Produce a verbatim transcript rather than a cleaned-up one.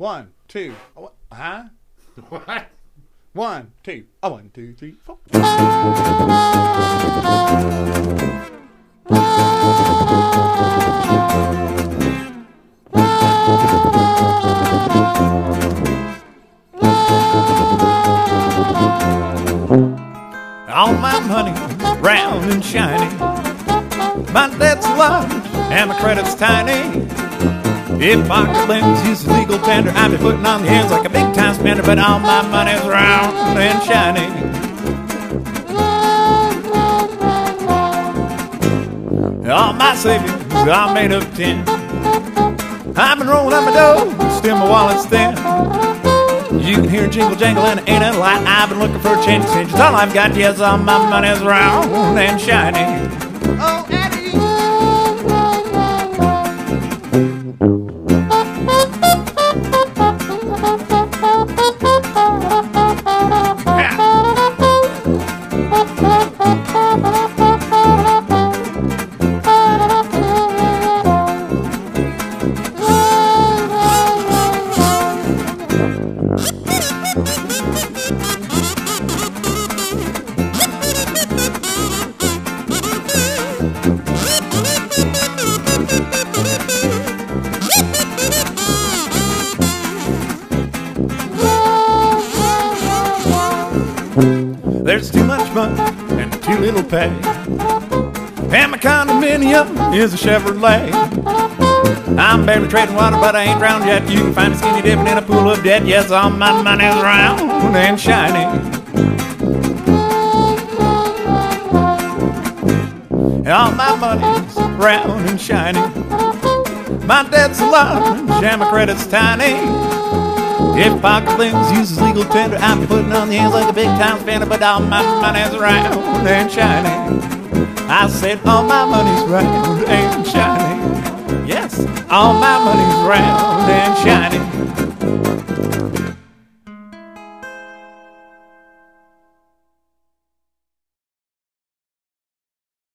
One, two, oh, huh? What? One, two, oh, one, two, three, four. All my money round and shiny. My debt's large and my credit's tiny. If pocket lens uses legal tender, I'd be putting on the ends like a big time spender. But all my money's round and shiny. All my savings are made of tin. I've been rolling up my dough, still my wallet's thin. You can hear jingle jangle and it ain't a lie. I've been looking for a change, change. It's all I've got. Yes, all my money's round and shiny. Oh, Eddie! There's too much money and too little pay, and my condominium is a Chevrolet. I'm barely trading water, but I ain't drowned yet. You can find me skinny dipping in a pool of debt. Yes, all my money's round and shiny. All my money's round and shiny. My debt's large and my credit's tiny. If pocket lens uses legal tender, I'll be putting on the ends like a big time spender. But all my money's round and shiny. I said all my money's round and shiny. Yes, all my money's round and shiny.